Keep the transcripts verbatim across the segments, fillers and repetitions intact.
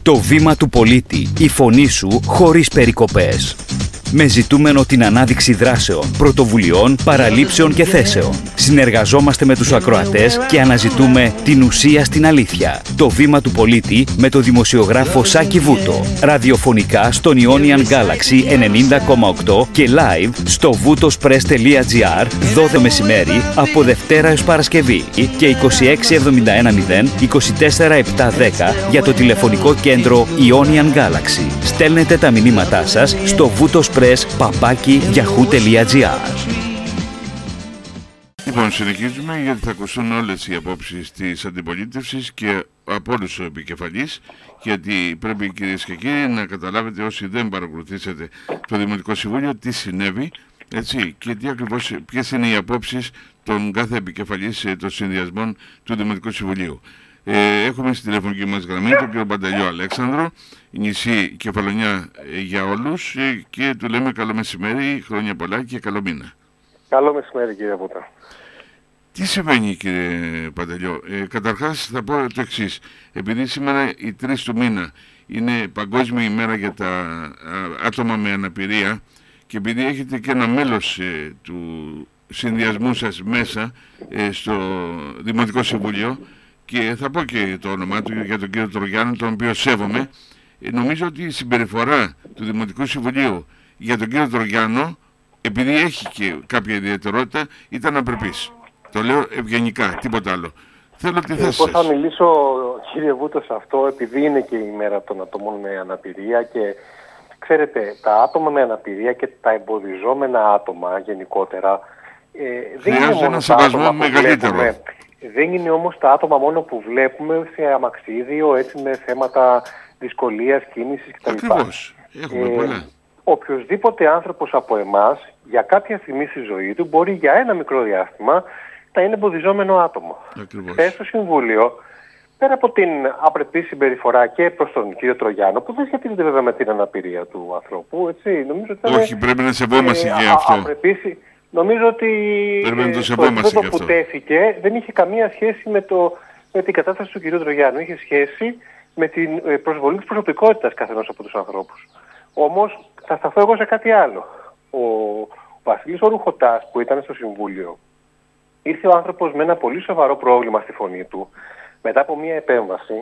Το βήμα του πολίτη, η φωνή σου χωρίς περικοπές. Με ζητούμενο την ανάδειξη δράσεων, πρωτοβουλειών, παραλήψεων και θέσεων. Συνεργαζόμαστε με τους ακροατές και αναζητούμε την ουσία στην αλήθεια. Το βήμα του πολίτη με το δημοσιογράφο Σάκη Βούτο. Ραδιοφωνικά στον Ionian Galaxy ενενήντα κόμμα οκτώ και live στο βουτοσπρες τελεία τζι άρ δώδεκα μεσημέρι από Δευτέρα έως Παρασκευή και είκοσι έξι εβδομήντα ένα μηδέν είκοσι τέσσερα επτακόσια δέκα για το τηλεφωνικό κέντρο Ionian Galaxy. Στέλνετε τα μηνύματά σας στο βουτοσπρες παπάκι yahoo τελεία τζι άρ. Λοιπόν, συνεχίζουμε γιατί θα ακουστούν όλες οι απόψεις της αντιπολίτευσης και από όλους τους επικεφαλείς, γιατί πρέπει, κυρίες και κύριοι, να καταλάβετε όσοι δεν παρακολουθήσατε το Δημοτικό Συμβούλιο τι συνέβη, έτσι, και τι ακριβώς, ποιες είναι οι απόψεις των κάθε επικεφαλής των συνδυασμών του Δημοτικού Συμβουλίου. Ε, έχουμε στη τηλεφωνική μας γραμμή τον κύριο Παντελιό Αλέξανδρο, νησί Κεφαλονιά ε, για όλους, ε, και του λέμε καλό μεσημέρι, χρόνια πολλά και καλό μήνα. Καλό μεσημέρι, κύριε Βούτα. Τι συμβαίνει, κύριε Παντελιό? Ε, καταρχάς θα πω το εξής. Επειδή σήμερα η τρεις του μήνα είναι Παγκόσμια ημέρα για τα α, άτομα με αναπηρία, και επειδή έχετε και ένα μέλος ε, του συνδυασμού σας μέσα ε, στο Δημοτικό Συμβούλιο, και θα πω και το όνομά του για τον κύριο Τρογιάννη, τον οποίο σέβομαι, ε, νομίζω ότι η συμπεριφορά του Δημοτικού Συμβουλίου για τον κύριο Τρογιάννο, επειδή έχει και κάποια ιδιαιτερότητα, ήταν απρεπής. Το λέω ευγενικά, τίποτα άλλο. Θέλω τη θέση σας. Εγώ θα μιλήσω, κύριε Βούτο, σε αυτό, επειδή είναι και η μέρα των ατόμων με αναπηρία και ξέρετε, τα άτομα με αναπηρία και τα εμποδιζόμενα άτομα γενικότερα ε, δεν είναι μόνο τα άτομα που βλέπουμε. Δεν είναι όμως τα άτομα μόνο που βλέπουμε σε αμαξίδιο, έτσι, με θέματα δυσκολίας, κίνησης κτλ. Ακριβώς. Έχουμε ε, πολλά. Οποιοσδήποτε άνθρωπος από εμάς, για κάποια στιγμή στη ζωή του, μπορεί για ένα μικρό διάστημα να είναι εμποδιζόμενο άτομο. Χθες στο Συμβούλιο, πέρα από την απρεπή συμπεριφορά και προς τον κύριο Τρογιάννο, που δεν σχετίζεται βέβαια με την αναπηρία του ανθρώπου, έτσι, νομίζω ότι ήταν, όχι, πρέπει να σεβόμαστε ε, και αυτό. Απρεπής, νομίζω ότι το επίπεδο που τέθηκε δεν είχε καμία σχέση με, το, με την κατάσταση του κυρίου Τρογιάννου. Είχε σχέση με την προσβολή της προσωπικότητας καθενός από τους ανθρώπους. Όμως θα σταθώ εγώ σε κάτι άλλο. Ο, ο Βασίλης ο Ρουχωτάς, που ήταν στο Συμβούλιο, ήρθε ο άνθρωπος με ένα πολύ σοβαρό πρόβλημα στη φωνή του μετά από μια επέμβαση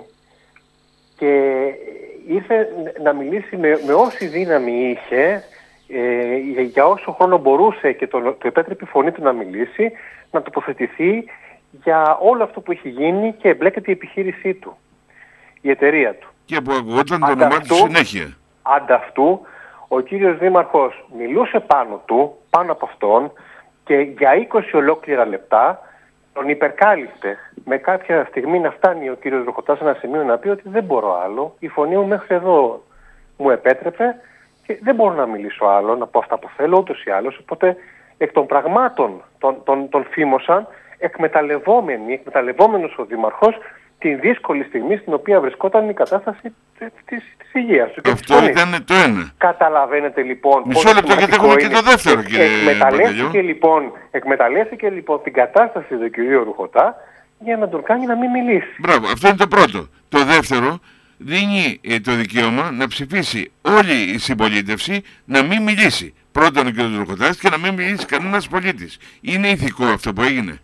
και ήρθε να μιλήσει με, με όση δύναμη είχε, ε, για όσο χρόνο μπορούσε και το, το επέτρεπε η φωνή του να μιλήσει, να τοποθετηθεί για όλο αυτό που έχει γίνει και εμπλέκεται η επιχείρησή του, η εταιρεία του. Και που ακουγόταν το όνομά του συνέχεια. Ανταυτού, ο κύριος Δήμαρχος μιλούσε πάνω του, πάνω από αυτόν, και για είκοσι ολόκληρα λεπτά τον υπερκάλυπτε. Με κάποια στιγμή να φτάνει ο κύριος Ρουχωτάς σε ένα σημείο να πει ότι δεν μπορώ άλλο, η φωνή μου μέχρι εδώ μου επέτρεπε και δεν μπορώ να μιλήσω άλλο, να πω αυτά που θέλω ούτως ή άλλως. Οπότε εκ των πραγμάτων τον, τον, τον φήμωσαν, εκμεταλλευόμενοι, εκμεταλλευόμενος ο Δήμαρχος την δύσκολη στιγμή στην οποία βρισκόταν η κατάσταση της, της υγείας του. Αυτό ήταν το ένα. Καταλαβαίνετε λοιπόν... Μισό λεπτό, γιατί έχουμε και το δεύτερο, κύριε εκμεταλλεύτηκε λοιπόν, εκμεταλλεύτηκε λοιπόν την κατάσταση του κυρίου Ρουχωτά για να τον κάνει να μην μιλήσει. Μπράβο, αυτό είναι το πρώτο. Το δεύτερο, δίνει ε, το δικαίωμα να ψηφίσει όλη η συμπολίτευση να μην μιλήσει. Πρώτον ο κύριος Ρουχωτάς και να μην μιλήσει κανένας πολίτης. Είναι ηθικό αυτό που έγινε?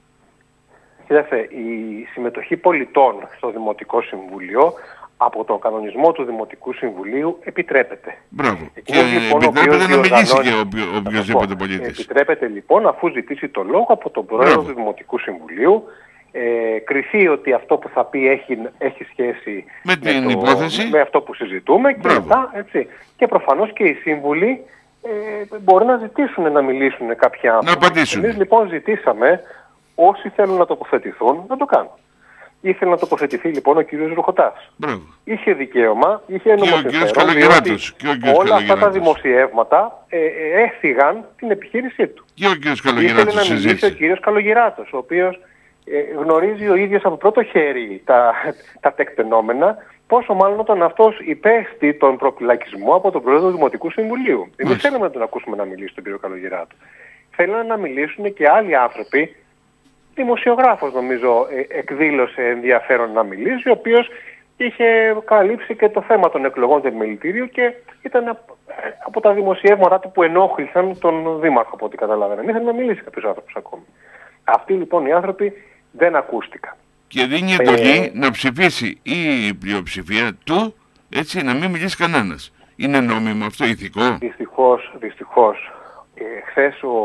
Κοιτάξτε, η συμμετοχή πολιτών στο Δημοτικό Συμβούλιο από τον κανονισμό του Δημοτικού Συμβουλίου επιτρέπεται. Μπράβο. Και λοιπόν, επιτρέπεται να μιλήσει και οποιοδήποτε πολίτης. Επιτρέπεται λοιπόν, αφού ζητήσει το λόγο από τον πρόεδρο Μπράβο. του Δημοτικού Συμβουλίου, ε, κριθεί ότι αυτό που θα πει έχει, έχει σχέση με, με, την το, υπόθεση. με αυτό που συζητούμε και, μετά, έτσι, και προφανώς και οι σύμβουλοι ε, μπορεί να ζητήσουν να μιλήσουν κάποια άνθρωποι. Να απαντήσουν. Εμείς λοιπόν ζητήσαμε όσοι θέλουν να τοποθετηθούν να το κάνουν. Ήθελε να τοποθετηθεί λοιπόν ο κύριος Ρουχωτάς. Μπράβο. Είχε δικαίωμα, είχε νομοθεσία, διότι όλα αυτά τα δημοσιεύματα ε, ε, έφυγαν την επιχείρησή του. Και ο κύριος Καλογεράτος ήθελε να μιλήσει ο κύριος Καλογεράτος, ο οποίος ε, γνωρίζει ο ίδιος από πρώτο χέρι τα, τα τεκτενόμενα, πόσο μάλλον όταν αυτός υπέστη τον προφυλακισμό από τον πρόεδρο του Δημοτικού Συμβουλίου. Εμείς θέλουμε να τον ακούσουμε να μιλήσει τον κύριο Καλογεράτο. Θέλουν να μιλήσουν και άλλοι άνθρωποι. Δημοσιογράφος νομίζω ε, εκδήλωσε ενδιαφέρον να μιλήσει, ο οποίος και είχε καλύψει και το θέμα των εκλογών του επιμελητήριου και ήταν από τα δημοσιεύματα του που ενόχλησαν τον Δήμαρχο, από ό,τι καταλάβαινα. Μην θέλει να μιλήσει κάποιος άνθρωπος ακόμη. Αυτοί λοιπόν οι άνθρωποι δεν ακούστηκαν. Και δίνει εντολή ε... να ψηφίσει η πλειοψηφία του, έτσι, να μην μιλήσει κανένας. Είναι νόμιμο αυτό, ηθικό? Δυστυχώς, δυστυχώς. Ε, χθες ο,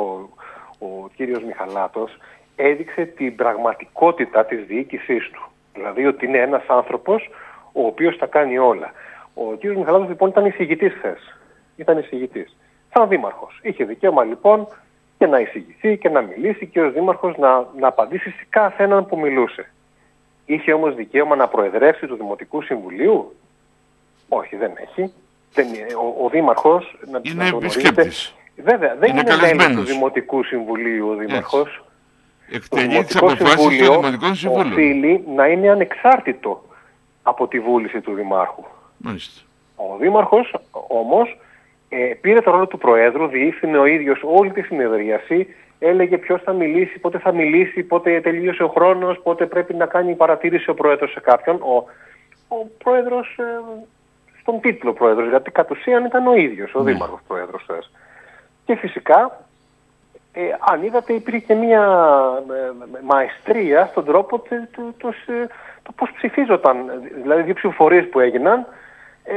ο κύριος Μιχαλάτος έδειξε την πραγματικότητα της διοίκησής του. Δηλαδή ότι είναι ένας άνθρωπος ο οποίος τα κάνει όλα. Ο κύριος Μιχαλάτος λοιπόν ήταν εισηγητής χθες. Ήταν εισηγητής. Σαν δήμαρχος. Είχε δικαίωμα λοιπόν και να εισηγηθεί και να μιλήσει και ως δήμαρχος να, να απαντήσει σε κάθε έναν που μιλούσε. Είχε όμως δικαίωμα να προεδρεύσει του Δημοτικού Συμβουλίου? Όχι, δεν έχει. Δεν, ο, ο δήμαρχος, να, είναι να το επισκέπτης. Βέβαια, δεν είναι, είναι μέλος του Δημοτικού Συμβουλίου ο δήμαρχος. Εκτελεί τις αποφάσεις του Δημοτικού Συμβουλίου. Οφείλει να είναι ανεξάρτητο από τη βούληση του Δημάρχου. Μάλιστα. Ο Δήμαρχος όμως ε, πήρε το ρόλο του Προέδρου, διεύθυνε ο ίδιος όλη τη συνεδρίαση, έλεγε ποιος θα μιλήσει, πότε θα μιλήσει, πότε τελείωσε ο χρόνος, πότε πρέπει να κάνει παρατήρηση ο Πρόεδρος σε κάποιον. Ο, ο Πρόεδρος, ε, στον τίτλο Πρόεδρος, γιατί κατ' ουσίαν ήταν ο ίδιος, ο mm. Δήμαρχος Πρόεδρος θες. Και φυσικά, ε, αν είδατε, υπήρχε και μία ε, μαεστρία στον τρόπο του, του, του, το πώς ψηφίζονταν, δηλαδή δύο ψηφοφορίες που έγιναν, ε,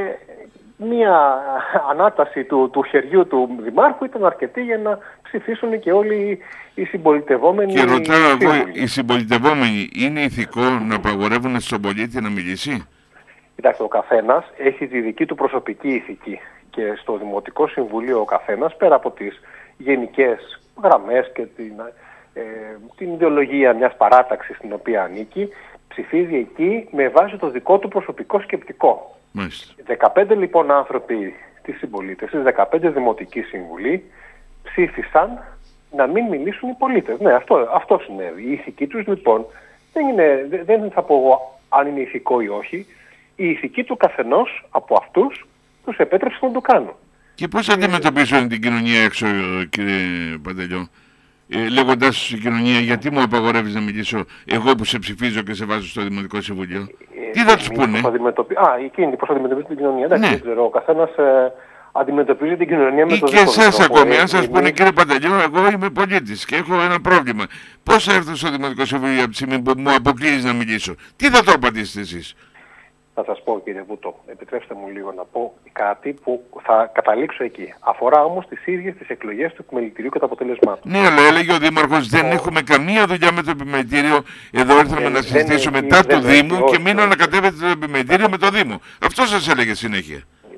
μία ανάταση του, του χεριού του Δημάρχου ήταν αρκετή για να ψηφίσουν και όλοι οι συμπολιτευόμενοι. Και ρωτάω εγώ, οι συμπολιτευόμενοι είναι ηθικό να απαγορεύουν στον πολίτη να μιλήσει? Κοιτάξτε, ο καθένας έχει τη δική του προσωπική ηθική και στο Δημοτικό Συμβουλίο ο καθένας, πέρα από τις γενικές γραμμές και την, ε, την ιδεολογία μιας παράταξης στην οποία ανήκει, ψηφίζει εκεί με βάση το δικό του προσωπικό σκεπτικό. Μάλιστα. δεκαπέντε λοιπόν άνθρωποι της συμπολίτευσης, δεκαπέντε δημοτικοί σύμβουλοι ψήφισαν να μην μιλήσουν οι πολίτες. Ναι, αυτό, αυτό συνέβη. Η ηθική τους λοιπόν δεν, είναι, δεν θα πω εγώ αν είναι ηθικό ή όχι. Η ηθική του καθενός από αυτούς τους επέτρεψε να το κάνουν. Και πώς αντιμετωπίζουν την κοινωνία έξω, κύριε Παντελιό? Ε, λέγοντας στην κοινωνία, γιατί μου απαγορεύεις να μιλήσω εγώ που σε ψηφίζω και σε βάζω στο Δημοτικό Συμβουλίο? Ε, Τι θα τους πούνε? Αντιμετωπι... Α, εκείνοι πώς αντιμετωπίζουν την κοινωνία. Εντάξει, ναι. Δεν ξέρω. Ο καθένας ε, αντιμετωπίζει την κοινωνία με ή το δικό του τρόπο. Και εσάς ακόμη, αν σας ε, πούνε, κύριε Παντελιό, εγώ είμαι πολίτης και έχω ένα πρόβλημα. Πώς θα έρθω στο Δημοτικό Συμβουλίο από τη στιγμή που μου αποκλείεις να μιλήσω? Τι θα το απαντήσετε εσείς? Θα σας πω, κύριε Βούτο, επιτρέψτε μου λίγο να πω κάτι που θα καταλήξω εκεί. Αφορά όμως τις ίδιες τις εκλογές του επιμελητηρίου και τα αποτελεσμάτων. Ναι, αλλά έλεγε ο Δήμαρχος, δεν ο... έχουμε καμία δουλειά με το επιμελητήριο. Εδώ ήρθαμε να συζητήσουμε μετά του Δήμου όχι, και μην ανακατεύετε το επιμελητήριο με το Δήμο. Αυτό σας έλεγε συνέχεια.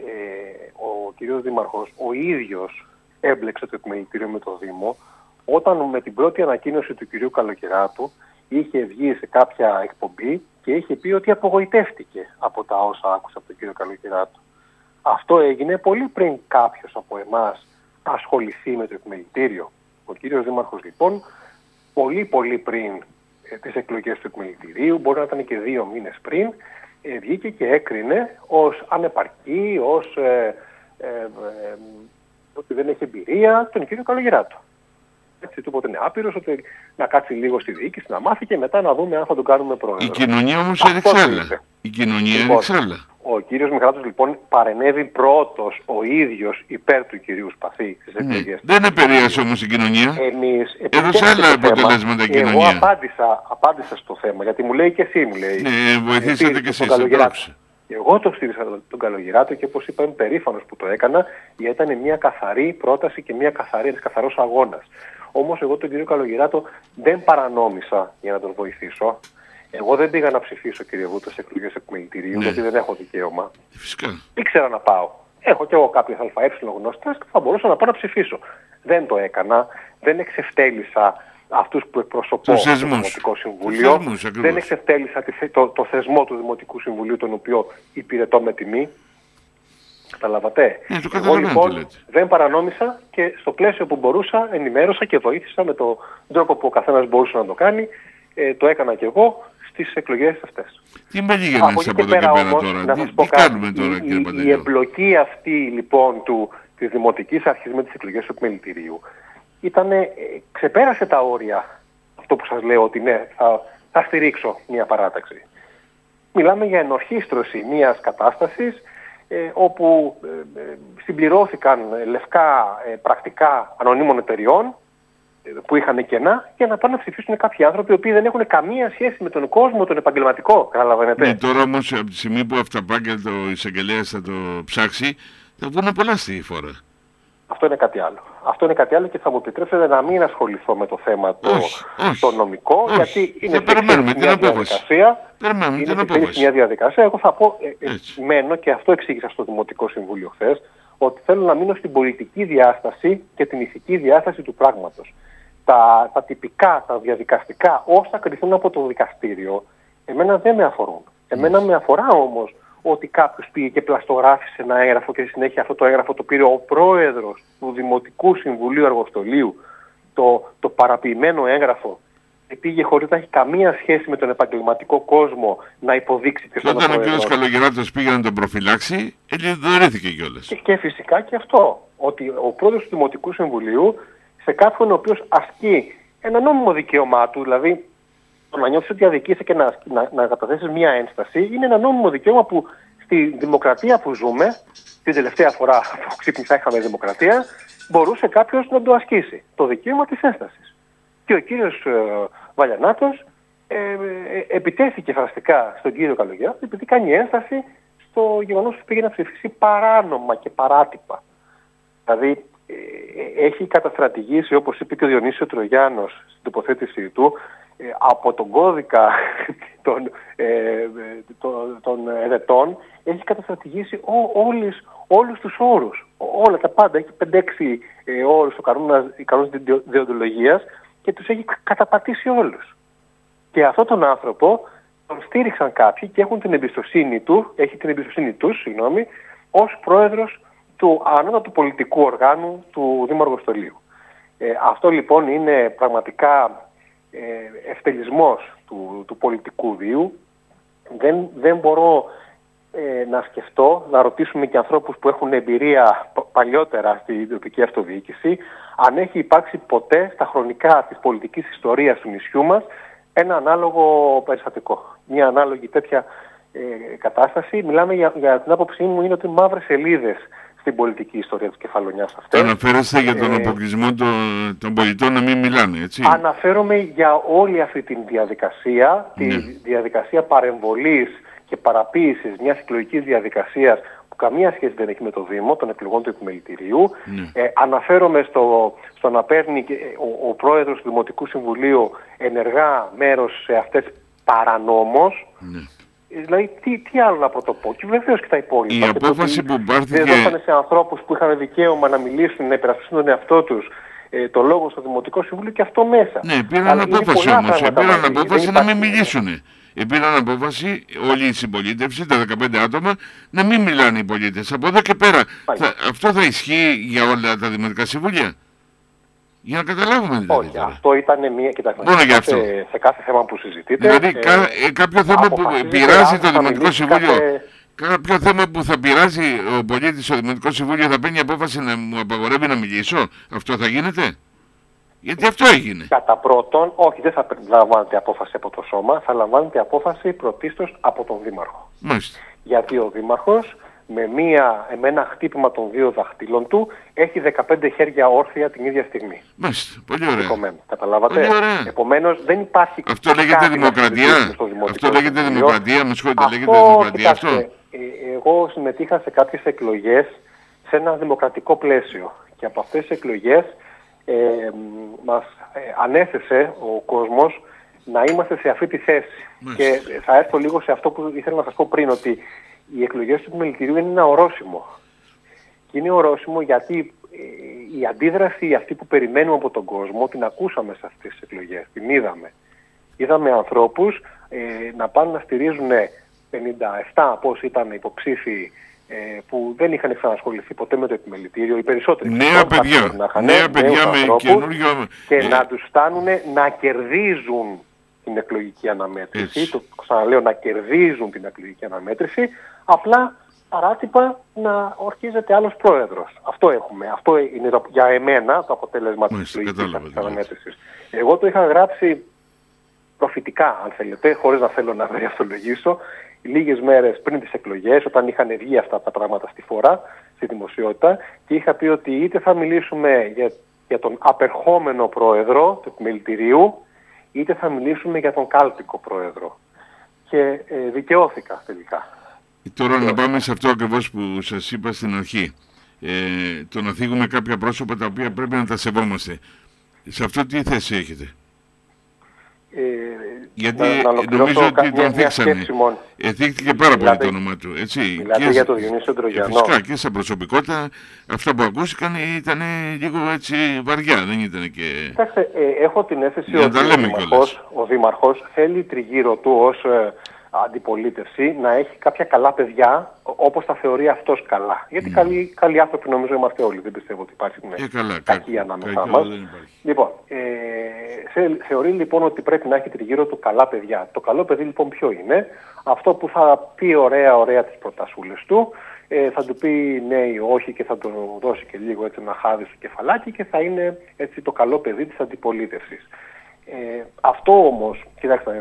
Ε, ο κύριος Δήμαρχος ο ίδιος έμπλεξε το επιμελητήριο με το Δήμο όταν με την πρώτη ανακοίνωση του κυρίου Καλοκαιράτου είχε βγει σε κάποια εκπομπή και είχε πει ότι απογοητεύτηκε από τα όσα άκουσε από τον κύριο Καλοκαιράτου. Αυτό έγινε πολύ πριν κάποιος από εμάς ασχοληθεί με το επιμελητήριο. Ο κύριος Δήμαρχος λοιπόν, πολύ πολύ πριν ε, τις εκλογές του επιμελητηρίου, μπορεί να ήταν και δύο μήνες πριν, ε, βγήκε και έκρινε ως ανεπαρκή, ως ε, ε, ε, ότι δεν έχει εμπειρία τον κύριο Καλογεράτου. Έτσι, του είπε είναι άπειρος, ότι να κάτσει λίγο στη διοίκηση, να μάθει και μετά να δούμε αν θα τον κάνουμε πρόεδρο. Η κοινωνία όμως έδειξε άλλα. Η κοινωνία λοιπόν, έδειξε άλλα. Ο κύριος Μιχαλάτος λοιπόν παρενέβη πρώτος ο ίδιος υπέρ του κυρίου Σπαθή στις εκλογές. Ναι. Δεν επηρέασε όμως η κοινωνία. Εμείς έδωσε άλλα αποτελέσματα η κοινωνία. Εγώ απάντησα, απάντησα στο θέμα, γιατί μου λέει και εσύ μου λέει. Ναι, βοηθήσατε και εσείς. Εγώ το στήριξα τον Καλογεράτο και όπως είπα είμαι περήφανος που το έκανα, γιατί ήταν μια καθαρή πρόταση και μια καθαρή, ένας καθαρός αγώνας. Όμως εγώ τον κύριο Καλογεράτο δεν παρανόμησα για να τον βοηθήσω. Εγώ δεν πήγα να ψηφίσω, κύριε Βούτο, σε εκλογές επιμελητηρίου, ναι. γιατί δεν έχω δικαίωμα. Φυσικά. Ήξερα να πάω. Έχω κι εγώ κάποιες ΑΕ γνώστες και θα μπορούσα να πάω να ψηφίσω. Δεν το έκανα. Δεν εξευτέλισα αυτούς που εκπροσωπώ στο Δημοτικό Συμβουλίο. Θεσμούς, δεν εξευτέλισα το, το θεσμό του Δημοτικού Συμβουλίου, τον οποίο υπηρετώ με τιμή. Καταλαβατε. Ναι, το Εγώ λοιπόν δεν παρανόμησα και στο πλαίσιο που μπορούσα ενημέρωσα και βοήθησα με τον τρόπο που ο καθένας μπορούσε να το κάνει. Ε, το έκανα κι εγώ στις εκλογές αυτές. Τι με λίγαινες από, από εδώ και πέρα όμως, τώρα. Να τι, σας πω τι κάτι, κάνουμε τώρα, η, κύριε Παντελιό? Η εμπλοκή αυτή λοιπόν του, της Δημοτικής Αρχής με τις εκλογές του επιμελητηρίου ήτανε, ε, ξεπέρασε τα όρια αυτό που σας λέω ότι ναι, θα, θα στηρίξω μια παράταξη. Μιλάμε για ενορχήστρωση μιας κατάστασης ε, όπου ε, ε, συμπληρώθηκαν λευκά ε, πρακτικά ανωνύμων εταιριών ε, που είχαν κενά για να πάνε να ψηφίσουν κάποιοι άνθρωποι οι οποίοι δεν έχουν καμία σχέση με τον κόσμο, τον επαγγελματικό. Καταλαβαίνετε. Ναι, τώρα όμως από τη στιγμή που αυταπάγγελ το εισαγγελέας θα το ψάξει, θα βγουν πολλά στη φόρα. Αυτό είναι κάτι άλλο. Αυτό είναι κάτι άλλο και θα μου επιτρέψετε να μην ασχοληθώ με το θέμα το, όχι, όχι, το νομικό, όχι. γιατί είναι περιμένουμε την μια διαδικασία. Περιμένουμε είναι την απόφαση. μια διαδικασία. Εγώ θα πω, ε, ε, μένω και αυτό εξήγησα στο Δημοτικό Συμβούλιο χθες, ότι θέλω να μείνω στην πολιτική διάσταση και την ηθική διάσταση του πράγματος. Τα, τα τυπικά, τα διαδικαστικά, όσα κριθούν από το δικαστήριο, εμένα δεν με αφορούν. Εμένα με αφορά όμως ότι κάποιος πήγε και πλαστογράφησε ένα έγγραφο και στη συνέχεια αυτό το έγγραφο το πήρε ο πρόεδρος του Δημοτικού Συμβουλίου Αργοστολίου, το, το παραποιημένο έγγραφο, και πήγε χωρίς να έχει καμία σχέση με τον επαγγελματικό κόσμο να υποδείξει ποιος είναι ο πρόεδρος. Όταν ο κ. Καλογεράτος πήγε να τον προφυλάξει, ελευθερήθηκε κιόλας. Και, και φυσικά και αυτό, ότι ο πρόεδρος του Δημοτικού Συμβουλίου, σε κάποιον ο οποίος ασκεί ένα νόμιμο δικαίωμά του, δηλαδή το να νιώθεις ότι αδικείσαι και να, να, να καταθέσεις μία ένσταση, είναι ένα νόμιμο δικαίωμα που στη δημοκρατία που ζούμε, την τελευταία φορά που ξύπνησα είχαμε δημοκρατία, μπορούσε κάποιος να το ασκήσει, το δικαίωμα της ένστασης. Και ο κύριος ε, Βαλιανάτος ε, ε, επιτέθηκε φραστικά στον κύριο Καλογεράτο επειδή κάνει ένσταση στο γεγονός που πήγε να ψηφίσει παράνομα και παράτυπα. Δηλαδή ε, έχει καταστρατηγήσει, όπως είπε και ο Διονύσιος Τρογιάννος στην τοποθέτησή του, ε, από τον κώδικα των, ε, των, των ερετών, έχει καταστρατηγήσει ό, όλους, όλους τους όρους, όλα τα πάντα. Έχει πέντε έξι ε, όρους ο κανόνας δεοντολογίας και τους έχει καταπατήσει όλους. Και αυτόν τον άνθρωπο τον στήριξαν κάποιοι και έχουν την εμπιστοσύνη του, έχει την εμπιστοσύνη τους, συγγνώμη, ως πρόεδρος του ανώτατου πολιτικού οργάνου του Δήμου Αργοστολίου. Ε, αυτό λοιπόν είναι πραγματικά ε, ευτελισμός του, του πολιτικού βίου. Δεν, δεν μπορώ ε, να σκεφτώ, να ρωτήσουμε και ανθρώπους που έχουν εμπειρία παλιότερα στη τοπική αυτοδιοίκηση, αν έχει υπάρξει ποτέ στα χρονικά της πολιτικής ιστορίας του νησιού μας ένα ανάλογο περιστατικό. Μια ανάλογη τέτοια ε, κατάσταση. Μιλάμε για, για την άποψή μου, είναι ότι μαύρες σελίδες στην πολιτική ιστορία της Κεφαλονιάς αυτές. Αναφέρεστε για τον αποκλεισμό των, των πολιτών να μην μιλάνε, έτσι. Αναφέρομαι για όλη αυτή τη διαδικασία, ναι. τη διαδικασία παρεμβολής και παραποίησης μιας εκλογικής διαδικασίας που καμία σχέση δεν έχει με το Δήμο, των εκλογών του επιμελητηρίου. Ναι. Ε, αναφέρομαι στο, στο να παίρνει ο, ο πρόεδρος του Δημοτικού Συμβουλίου ενεργά μέρος σε αυτές παρανόμως. Ναι. Δηλαδή, τι, τι άλλο να πρωτοπώ. Και βεβαίως και τα υπόλοιπα. Η απόφαση που πάρθηκε... Δεν δώσανε σε ανθρώπους που είχαν δικαίωμα να μιλήσουν, να υπερασπιστούν τον εαυτό τους, ε, το λόγο στο Δημοτικό Συμβούλιο και αυτό μέσα. Ναι, πήραν απόφαση όμως. Πήραν απόφαση να μην μιλήσουν. Πήραν απόφαση όλη η συμπολίτευση, τα δεκαπέντε άτομα, να μην μιλάνε οι πολίτες. Από εδώ και πέρα, θα, αυτό θα ισχύει για όλα τα Δημοτικά Συμβούλια. Για να καταλάβουμε δηλαδή. Όχι, αυτό ήταν μία. Κοιτάξτε, μόνο για αυτό. Σε, σε κάθε θέμα που συζητείτε. Δηλαδή, ε, κα, ε, κάποιο θέμα που πειράζει το Δημοτικό Συμβούλιο, κάθε... κάποιο θέμα που θα πειράζει ο πολίτης στο Δημοτικό Συμβούλιο, θα παίρνει απόφαση να μου απαγορεύει να μιλήσω. Αυτό θα γίνεται. Γιατί αυτό έγινε. Κατά πρώτον, όχι, δεν θα λαμβάνεται απόφαση από το σώμα, θα λαμβάνεται απόφαση πρωτίστως από τον Δήμαρχο. Μάλιστα. Γιατί ο Δήμαρχος με, μία, με ένα χτύπημα των δύο δαχτύλων του έχει δεκαπέντε χέρια όρθια την ίδια στιγμή. Μάλιστα. Πολύ ωραία. Δικομένο. Καταλάβατε. Πολύ ωραία. Επομένως δεν υπάρχει... Αυτό λέγεται δημοκρατία. Αυτό λέγεται δημοκρατία. Με συγχωρείτε, λέγεται δημοκρατία αυτό. Ε, εγώ συμμετείχα σε κάποιες εκλογές σε ένα δημοκρατικό πλαίσιο. Και από αυτές τις εκλογές ε, μας ε, ανέθεσε ο κόσμος να είμαστε σε αυτή τη θέση. Μάλιστα. Και θα έρθω λίγο σε αυτό που ήθελα να σας πω πριν, ότι οι εκλογές του επιμελητηρίου είναι ένα ορόσημο. Και είναι ορόσημο γιατί ε, η αντίδραση αυτή που περιμένουμε από τον κόσμο την ακούσαμε σε αυτές τις εκλογές, την είδαμε. Είδαμε ανθρώπους ε, να πάνε να στηρίζουν πενήντα επτά πώς ήταν υποψήφοι ε, που δεν είχαν ξανασχοληθεί ποτέ με το επιμελητήριο, οι περισσότεροι. Νέα παιδιά, να νέα παιδιά με καινούργιο... Και ε... να τους φτάνουν να κερδίζουν την εκλογική αναμέτρηση. Έτσι. Το ξαναλέω, να κερδίζουν την εκλογική αναμέτρηση, απλά παράτυπα να ορκίζεται άλλος πρόεδρος. Αυτό έχουμε. Αυτό είναι το, για εμένα το αποτέλεσμα της εκλογικής αναμέτρησης. Εγώ το είχα γράψει προφητικά, αν θέλετε, χωρίς να θέλω να περιαυτολογήσω, λίγες μέρες πριν τις εκλογές, όταν είχαν βγει αυτά τα πράγματα στη φορά, στη δημοσιότητα, και είχα πει ότι είτε θα μιλήσουμε για, για τον απερχόμενο πρόεδρο του επιμελητηρίου, είτε θα μιλήσουμε για τον κάλπικο πρόεδρο. Και ε, δικαιώθηκα τελικά. Τώρα να πάμε σε αυτό ακριβώς που σας είπα στην αρχή. Ε, το να θίγουμε κάποια πρόσωπα τα οποία πρέπει να τα σεβόμαστε. Σε αυτό τι θέση έχετε? Ε, Γιατί να, να νομίζω ότι τον θίξανε. Εθίχθηκε πάρα πολύ το όνομα του. Έτσι. Μιλάτε και για τον Διονύσιο Ντρογιαννό. Φυσικά και σαν προσωπικότητα αυτά που ακούστηκαν ήταν λίγο έτσι βαριά. Δεν ήταν και... Κοιτάξτε, ε, έχω την αίσθηση ότι ο Δήμαρχος, ο Δήμαρχος θέλει τριγύρω του ως ε, αντιπολίτευση να έχει κάποια καλά παιδιά, όπως τα θεωρεί αυτός καλά. Γιατί mm. καλοί, καλοί άνθρωποι νομίζω είμαστε όλοι. Δεν πιστεύω ότι υπάρχει ε, καλά, κακή ανάμεσά μας. Λοιπόν, ε, σε, θεωρεί λοιπόν ότι πρέπει να έχει τριγύρω του καλά παιδιά. Το καλό παιδί λοιπόν ποιο είναι? Αυτό που θα πει ωραία ωραία τις προτασούλες του, ε, θα του πει ναι ή όχι και θα του δώσει και λίγο έτσι ένα χάδι στο κεφαλάκι και θα είναι έτσι το καλό παιδί της αντιπολίτευσης. Ε, αυτό όμως, κοιτάξτε,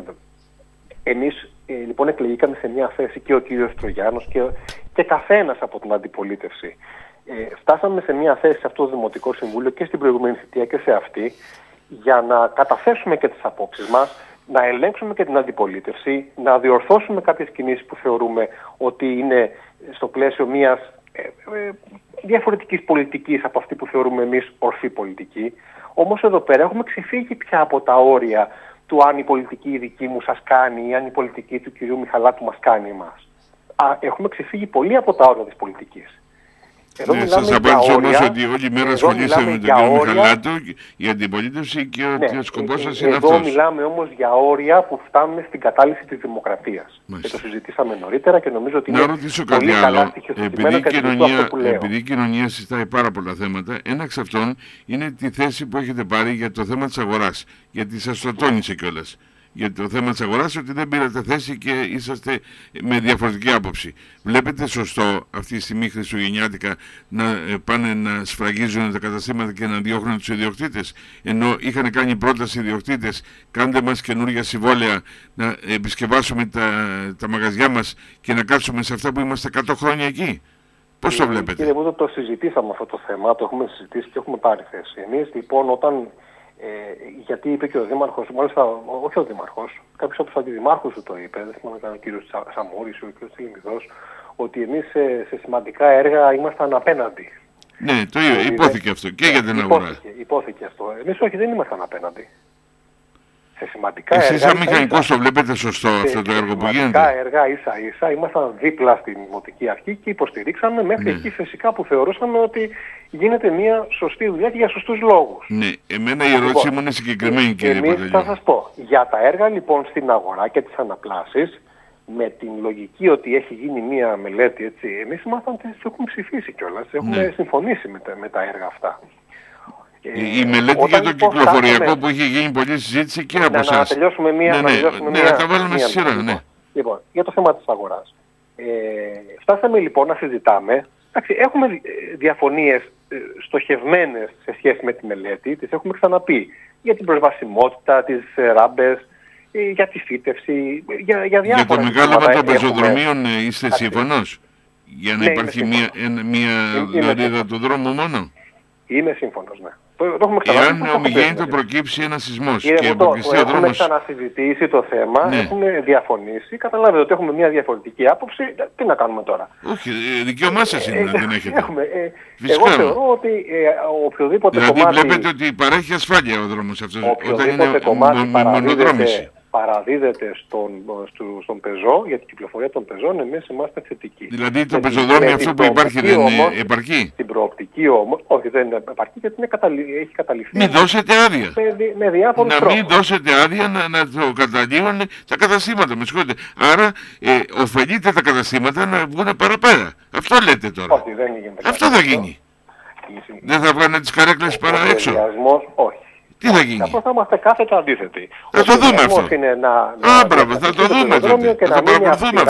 εμείς ε, λοιπόν εκλεγήκαμε σε μια θέση και ο κύριος Τρογιάννος και, και καθένας από την αντιπολίτευση. Ε, φτάσαμε σε μια θέση σε αυτό το Δημοτικό Συμβούλιο και στην προηγούμενη θητεία και σε αυτή για να καταθέσουμε και τις απόψεις μας, να ελέγξουμε και την αντιπολίτευση, να διορθώσουμε κάποιες κινήσεις που θεωρούμε ότι είναι στο πλαίσιο μιας ε, ε, διαφορετικής πολιτικής από αυτή που θεωρούμε εμείς ορθή πολιτική. Όμως εδώ πέρα έχουμε ξεφύγει πια από τα όρια του αν η πολιτική η δική μου σας κάνει ή αν η πολιτική του κυρίου Μιχαλάτου μας κάνει εμάς. Α, έχουμε ξεφύγει πολύ από τα όρια της πολιτικής. Εδώ ναι, σας απάντησα όμως ότι όλη μέρα ασχολείστε με τον κύριο Μιχαλάτο, η αντιπολίτευση και ότι ναι, ο σκοπός σας είναι εδώ αυτός. Εδώ μιλάμε όμως για όρια που φτάνουν στην κατάλυση της δημοκρατίας. Μάλιστα. Και το συζητήσαμε νωρίτερα και νομίζω ότι να είναι ρωτήσω πολύ κάτι καλά άλλο. στοιχειοθετημένο και αυτό που λέω. Επειδή η κοινωνία συζητάει πάρα πολλά θέματα, ένα εξ αυτών είναι τη θέση που έχετε πάρει για το θέμα της αγοράς. Γιατί σας το τόνισε κιόλας. Για το θέμα της αγοράς, ότι δεν πήρατε θέση και είσαστε με διαφορετική άποψη. Βλέπετε σωστό αυτή τη στιγμή χριστουγεννιάτικα να πάνε να σφραγίζουν τα καταστήματα και να διώχνουν τους ιδιοκτήτες, ενώ είχαν κάνει πρόταση οι ιδιοκτήτες, κάντε μας καινούργια συμβόλαια να επισκευάσουμε τα, τα μαγαζιά μας και να κάτσουμε σε αυτά που είμαστε εκατό χρόνια εκεί. Πώς το βλέπετε? Κύριε Βούτο, το συζητήσαμε αυτό το θέμα, το έχουμε συζητήσει και έχουμε πάρει θέση. Εμείς λοιπόν όταν... Ε, γιατί είπε και ο Δήμαρχος, μάλιστα όχι ο Δήμαρχος, κάποιος από τους αντιδημάρχους του το είπε, δεν θυμάμαι καν ο κύριος Σαμούρης ή ο κύριος Τηλιμιδός, ότι εμείς σε, σε σημαντικά έργα ήμασταν απέναντι. Ναι, το είπε, υπόθηκε αυτό και για την αγορά. Υπόθηκε, υπόθηκε αυτό. Εμείς όχι, δεν ήμασταν απέναντι. Σε σημαντικά Εσείς έργα... σαν μηχανικός το βλέπετε σωστό αυτό το έργο που γίνεται? Σε σημαντικά έργα ίσα ίσα ήμασταν δίπλα στην Δημοτική Αρχή και υποστηρίξαμε μέχρι ναι. εκεί φυσικά που θεωρούσαμε ότι γίνεται μια σωστή δουλειά και για σωστούς λόγους. Ναι, εμένα η ερώτηση μου είναι συγκεκριμένη, κύριε Παντελιό. Εμείς θα σας πω, για τα έργα λοιπόν στην αγορά και τις αναπλάσεις, με την λογική ότι έχει γίνει μια μελέτη, έτσι, εμείς ήμασταν, έχουμε ψηφίσει κιόλας, έχουμε ναι. συμφωνήσει με τα, με τα έργα αυτά. Η, η μελέτη για το κυκλοφοριακό φτάσαμε... που είχε γίνει πολλή συζήτηση και από εσάς. Να, να τελειώσουμε μία. Ναι, ναι, να, τελειώσουμε ναι, μία, να τα βάλουμε μία, στη σειρά, λοιπόν. ναι. Λοιπόν, για το θέμα της αγοράς. Ε, φτάσαμε λοιπόν να συζητάμε. Εντάξει, έχουμε διαφωνίες ε, στοχευμένες σε σχέση με τη μελέτη, τις έχουμε ξαναπεί. Για την προσβασιμότητα, τις ε, ράμπες, ε, για τη φύτευση, για, για διάφορα. Για το μεγάλο των πεζοδρομίων ε, είστε σύμφωνος? Για να ναι, υπάρχει μία, μία λωρίδα του δρόμου μόνο? Είμαι σύμφωνος, ναι. Το, το Εάν ομιγέννητο προκύψει ένα σεισμός και αποκλειστεί ο δρόμος... Έχουμε ξανασυζητήσει το θέμα, ναι. έχουμε διαφωνήσει, καταλάβετε ότι έχουμε μια διαφορετική άποψη, τι να κάνουμε τώρα? Όχι, δικαίωμά σας είναι να την έχετε. Έχουμε, ε, εγώ θεωρώ ότι ε, οποιοδήποτε δηλαδή κομμάτι... Δηλαδή βλέπετε ότι παρέχει ασφάλεια ο δρόμος αυτός, όταν είναι μονοδρόμηση. Παραδίδεται στον, στο, στον πεζό, για την κυκλοφορία των πεζών, εμείς είμαστε θετικοί. Δηλαδή το πεζοδρόμιο αυτό που υπάρχει δεν είναι επαρκή? Στην προοπτική όμως, όχι δεν είναι επαρκή γιατί είναι καταλη... έχει καταληφθεί. Μην δώσετε άδεια. Με, με διάφορους να τρόπους. μην δώσετε άδεια να, να το καταλύγουν τα καταστήματα, με συγχωρείτε. Άρα ε, ωφελείτε τα καταστήματα να βγουν παραπέρα. Αυτό λέτε τώρα. Όχι, δεν γίνεται. Αυτό θα γίνει. Δεν θα βγάλουν τις καρέκλες παρά έξω? Όχι. Τι θα γίνει? Απλώς θα είμαστε κάθετα αντίθετοι. Θα το δούμε αυτό. Είναι να, Α, μπράβο, θα το δούμε τότε. Θα το παρακολουθούμε αυτό.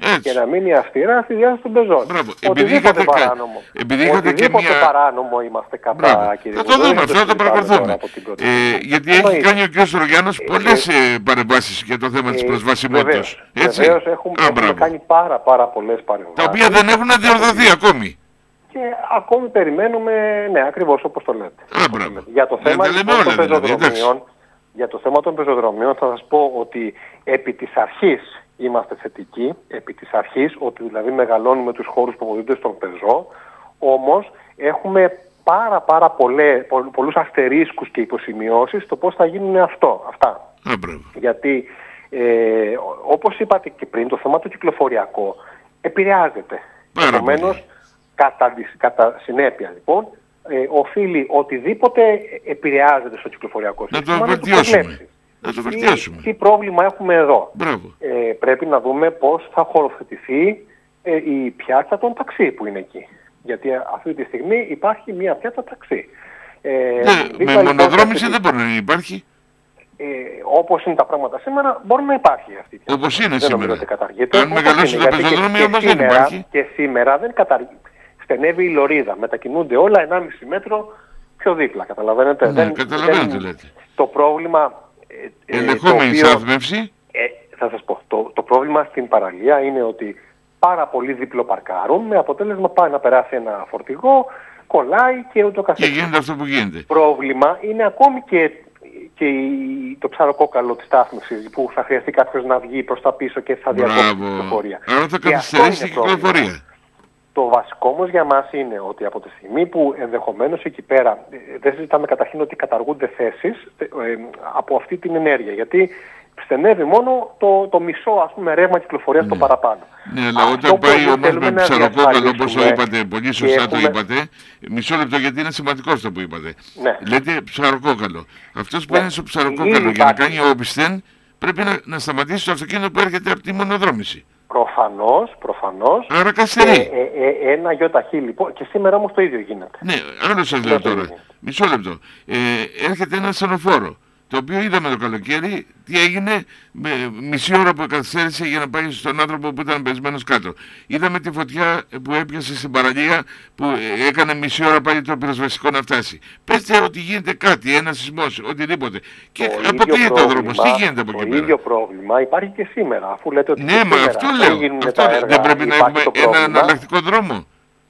Έτσι. Και να μείνει αυστηρά στη διάθεση των πεζών. Μπράβο. Οτιδήποτε παράνομο. Επειδή είχατε και μια... παράνομο είμαστε κατά, κύριε Θα το δούμε, αυτό θα το παρακολουθούμε. Ε, γιατί έχει κάνει ο κ. Στρογιάννος πολλές ε, παρεμβάσεις για το θέμα ε, της προσβασιμότητας. Βεβαίως έχουμε, έχουμε κάνει πάρα πάρα πολλές παρεμβάσεις. Τα οποία δεν έχουν διορθωθεί ακόμη. Και ακόμη περιμένουμε, ναι, ακριβώς όπως το λέτε. Α, μπράβο. Για το θέμα δεν λοιπόν, όλα, των δηλαδή, πεζοδρομίων, για το θέμα των πεζοδρομίων θα σας πω ότι επί της αρχής είμαστε θετικοί, επί της αρχής, ότι δηλαδή μεγαλώνουμε τους χώρους που αποδίδονται στον πεζό, όμως έχουμε πάρα πάρα πολλέ, πο, πολλούς αστερίσκους και υποσημειώσεις στο πώς θα γίνουν αυτό, αυτά. Α, γιατί ε, όπως είπατε και πριν, το θέμα το κυκλοφοριακό επηρεάζεται. Επομένως, κατά, κατά συνέπεια λοιπόν, ε, οφείλει οτιδήποτε επηρεάζεται στο κυκλοφοριακό σύστημα να το βελτιώσουμε. Να το βελτιώσουμε. Τι, τι πρόβλημα έχουμε εδώ. Ε, πρέπει να δούμε πώς θα χωροθετηθεί ε, η πιάτσα των ταξί που είναι εκεί. Γιατί αυτή τη στιγμή υπάρχει μια πιάτσα ταξί. Ε, ναι, με μονοδρόμηση δεν μπορεί να υπάρχει. Ε, όπως είναι τα πράγματα σήμερα, μπορεί να υπάρχει αυτή η πιάτσα. Όπως είναι δεν σήμερα. Αν μεγαλώσει το πεζοδρόμιο όμως δεν υπάρχει. Και σήμερα δεν καταργείται. Στενεύει η λωρίδα. Μετακινούνται όλα ενάμιση μέτρο πιο δίπλα. Καταλαβαίνετε. Ναι, δεν, καταλαβαίνετε δεν, λέτε. Το πρόβλημα... Ε, Ελεγχόμενη στάθμευση. Ε, θα σας πω. Το, το πρόβλημα στην παραλία είναι ότι πάρα πολλοί διπλοπαρκάρουν με αποτέλεσμα πάει να περάσει ένα φορτηγό, κολλάει και ούτω καθεξής. Και γίνεται αυτό που γίνεται. Πρόβλημα είναι ακόμη και, και το ψαροκόκαλο της στάθμευσης που θα χρειαστεί κάποιος να βγει προς τα πίσω και θα διακόψει την κυκλοφορία. Άρα θα καθυστερήσει την κυκλοφορία. Το βασικό όμως για μας είναι ότι από τη στιγμή που ενδεχομένως εκεί πέρα δεν συζητάμε καταρχήν ότι καταργούνται θέσεις ε, ε, από αυτή την ενέργεια. Γιατί στενεύει μόνο το, το μισό ας πούμε ρεύμα κυκλοφορίας ναι. το παραπάνω. Ναι, αλλά αυτό όταν πάει όμως με ψαροκόκαλο όπως το είπατε, πολύ σωστά έχουμε... το είπατε, μισό λεπτό γιατί είναι σημαντικό αυτό που είπατε. Ναι. Λέτε ψαροκόκαλο. Αυτός που ναι. είναι στο ψαροκόκαλο για να κάνει όπισθεν πρέπει να, να σταματήσει το αυτοκίνητο που έρχεται από τη μονοδρόμηση. Προφανώς, προφανώς. Άρα καθυστερεί. Ε, ε, ε, ένα γιοταχή λοιπόν. Και σήμερα όμως το ίδιο γίνεται. Ναι, άλλο σας λέω τώρα. Μισό λεπτό. Ε, έρχεται ένα στενοφόρο. Το οποίο είδαμε το καλοκαίρι τι έγινε με μισή ώρα που καθυστέρησε για να πάει στον άνθρωπο που ήταν πεσμένος κάτω. Είδαμε τη φωτιά που έπιασε στην παραλία που έκανε μισή ώρα πάλι το πυροσβεστικό να φτάσει. Πέστε ότι γίνεται κάτι, ένα σεισμός, οτιδήποτε. Και αποκλείεται ο δρόμος. Τι γίνεται από εκεί πέρα. Το ίδιο πρόβλημα υπάρχει και σήμερα. Αφού λέτε ότι ναι, μα αυτό λέω. Αυτό έργα, δεν πρέπει να έχουμε ένα εναλλακτικό δρόμο.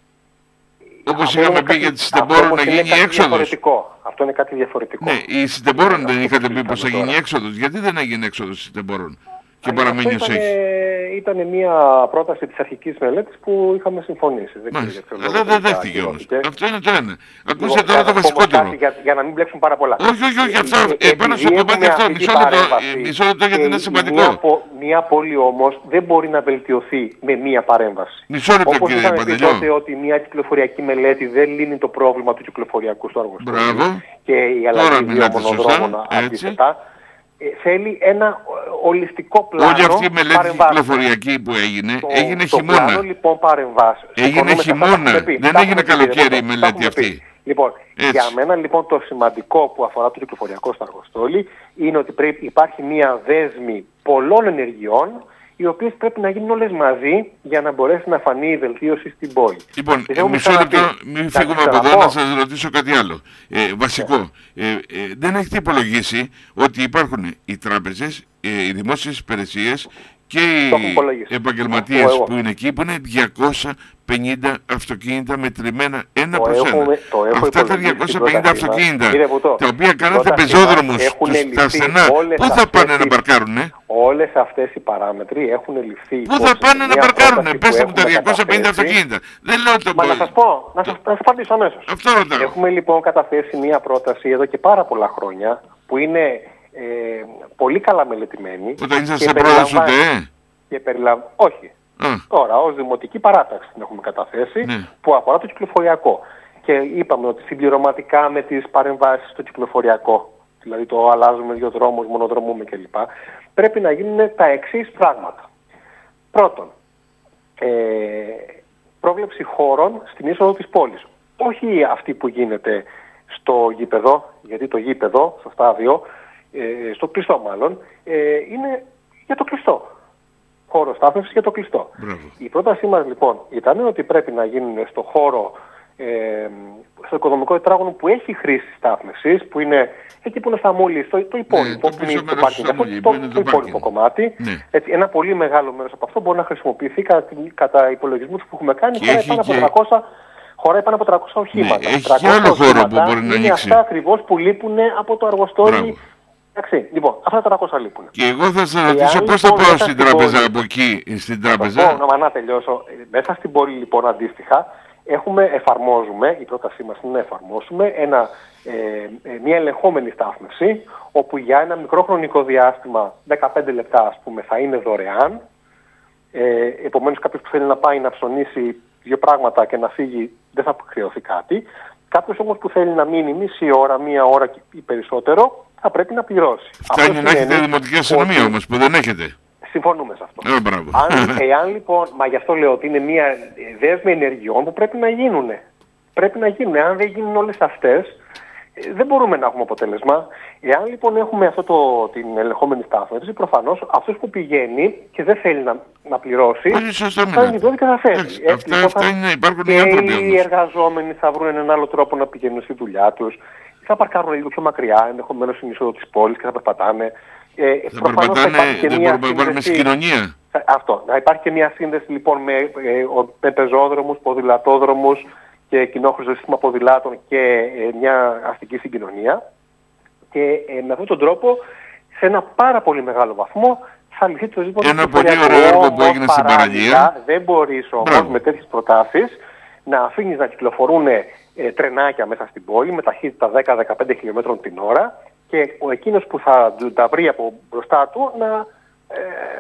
Όπως είχαμε πει για τη Συντεμπόρων να γίνει έξοδος. Αυτό είναι κάτι διαφορετικό. Ναι, η Συντεμπόρων δεν είχατε πει πως θα γίνει έξοδος. Γιατί δεν έγινε έξοδος η Συντεμπόρων και παραμένει ως έχει. Ήταν μια πρόταση της αρχικής μελέτης που είχαμε συμφωνήσει. Αλλά δεν δέχτηκε όμως. Αυτό είναι το ένα. Ακούστε τώρα το βασικότερο. Για να μην μπλέξουν πάρα πολλά. Όχι, όχι, όχι. Πάνω στο κομμάτι αυτό. Μισό λεπτό γιατί είναι σημαντικό. Μια πόλη όμως δεν μπορεί να βελτιωθεί με μια παρέμβαση. Μισό λεπτό κύριε Παντελιό. Όπως είπατε ότι μια κυκλοφοριακή μελέτη δεν λύνει το πρόβλημα του κυκλοφοριακού στο εργοστάσιο. Μπράβο. Και η αλλαγή δύο μονοδρόμων αντίθετα. Θέλει ένα ολιστικό πλάνο. Όλη αυτή η μελέτη κυκλοφοριακή που έγινε, το, έγινε το χειμώνα. Πλάνο, λοιπόν, παρεμβάσεως. Έγινε χειμώνα. Δεν έγινε καλοκαίρι η μελέτη αυτή. Λοιπόν, έτσι. Για μένα λοιπόν το σημαντικό που αφορά το κυκλοφοριακό στο Αργοστόλι είναι ότι πρέπει, υπάρχει μια δέσμη πολλών ενεργειών οι οποίες πρέπει να γίνουν όλες μαζί για να μπορέσει να φανεί η βελτίωση στην πόλη. Λοιπόν, μισό λεπτό, μην φύγουμε από εδώ να σας ρωτήσω κάτι άλλο. Ε, βασικό, ε, ε, δεν έχετε υπολογίσει ότι υπάρχουν οι τράπεζες, ε, οι δημόσιες υπηρεσίες και οι επαγγελματίες που είναι εκεί, που είναι διακόσια πενήντα αυτοκίνητα μετρημένα ένα προς ένα. Αυτά τα διακόσια πενήντα αυτοκίνητα, τα οποία κάνετε πεζόδρομους στα στενά, πού θα πάνε να παρκάρουνε? Όλες αυτές οι παράμετροι έχουν ληφθεί. Πού θα πάνε να παρκάρουνε? Πέστε μου τα διακόσια πενήντα αυτοκίνητα. Δεν λέω το Μα να σας πω, να σας απαντήσω αμέσως. Αυτό ρωτάω. Έχουμε λοιπόν καταθέσει μια πρόταση εδώ και πάρα πολλά χρόνια που είναι Ε, πολύ καλά μελετημένη. Όταν είσαστε πρόεδρος ούτε, ε? Και περιλαμβάνει. Όχι. Α. Τώρα, ως δημοτική παράταξη την έχουμε καταθέσει, ναι. που αφορά το κυκλοφοριακό. Και είπαμε ότι συμπληρωματικά με τις παρεμβάσεις στο κυκλοφοριακό, δηλαδή το αλλάζουμε δύο δρόμους, μονοδρομούμε κλπ. Πρέπει να γίνουν τα εξής πράγματα. Πρώτον, ε, πρόβλεψη χώρων στην είσοδο της πόλης. Όχι αυτή που γίνεται στο γήπεδο, γιατί το γήπεδο, στο στάδιο, Ε, στο κλειστό μάλλον, ε, είναι για το κλειστό. χώρο στάθμευσης και το κλειστό. Μπράβο. Η πρότασή μας λοιπόν ήταν ότι πρέπει να γίνουν στο χώρο, ε, στο οικοδομικό τετράγωνο που έχει χρήση στάθμευσης, που είναι εκεί που είναι στα μόλις, το, το υπόλοιπο, ναι, το που είναι το πάρκινγκ, αυτό, μόλι, το, είναι το το υπόλοιπο κομμάτι. Ναι. Έτσι, ένα πολύ μεγάλο μέρος από αυτό μπορεί να χρησιμοποιηθεί κατά, κατά υπολογισμούς που έχουμε κάνει, χωράει πάνω, και... χωράει πάνω από τριακόσια οχήματα. Ναι, έχει και άλλο χώρο που μπορεί να είναι ανοίξει. Είναι αυτά ακριβώς που λείπουν από το αργοστόλι. Εντάξει, λοιπόν, αυτά τα τριακόσια λείπουν. Και εγώ θα σας ρωτήσω πώς θα πάω στην τράπεζα πόλη, από εκεί στην τράπεζα. Λοιπόν, να τελειώσω. Μέσα στην πόλη λοιπόν αντίστοιχα έχουμε, εφαρμόζουμε, η πρότασή μας είναι να εφαρμόσουμε ένα, ε, ε, μια ελεγχόμενη στάθμευση, όπου για ένα μικρό χρονικό διάστημα, δεκαπέντε λεπτά ας πούμε, θα είναι δωρεάν. Ε, επομένως κάποιος που θέλει να πάει να ψωνίσει δύο πράγματα και να φύγει δεν θα χρειωθεί κάτι. Κάποιος όμως που θέλει να μείνει μισή ώρα, μία ώρα ή περισσότερο θα πρέπει να πληρώσει. Φτάνει να έχετε δημοτική αστυνομία ότι... όμως που δεν έχετε. Συμφωνούμε σε αυτό. Ε, μπράβο. Αν, εάν λοιπόν, μα γι' αυτό λέω ότι είναι μια δέσμη ενεργειών που πρέπει να γίνουν. Πρέπει να γίνουν. Αν δεν γίνουν όλες αυτές, δεν μπορούμε να έχουμε αποτέλεσμα. Εάν λοιπόν έχουμε αυτό το, την ελεγχόμενη στάθμευση, προφανώς αυτός που πηγαίνει και δεν θέλει να, να πληρώσει, θα είναι και θα φέρει. Έτσι, αυτά, λοιπόν, αυτά είναι, υπάρχουν οι άνθρωποι όμως. Οι εργαζόμενοι θα βρουν έναν άλλο τρόπο να πηγαίνουν στη δουλειά τους, θα παρκάρουν λίγο πιο μακριά, ενδεχομένως στην είσοδο της πόλης και θα περπατάνε. Ε, θα περπατάνε, δεν μπορούμε να βάλουμε συγκοινωνία. Αυτό, να υπάρχει και μια σύνδεση λοιπόν με, ε, με πεζόδρομους, ποδηλατόδρομους και κοινόχρηστο σύστημα ποδηλάτων και ε, μια αστική συγκοινωνία. Και ε, με αυτόν τον τρόπο, σε ένα πάρα πολύ μεγάλο βαθμό, θα λυθεί το ζήτημα. Ένα πολύ ωραίο έργο που έγινε στην παραλία. Δεν μπορείς όμως με τέτοιες προτάσεις να αφήνεις να κυκλοφορούν ε, τρενάκια μέσα στην πόλη με ταχύτητα δέκα με δεκαπέντε χιλιόμετρων την ώρα και ο εκείνος που θα τα βρει από μπροστά του να, ε,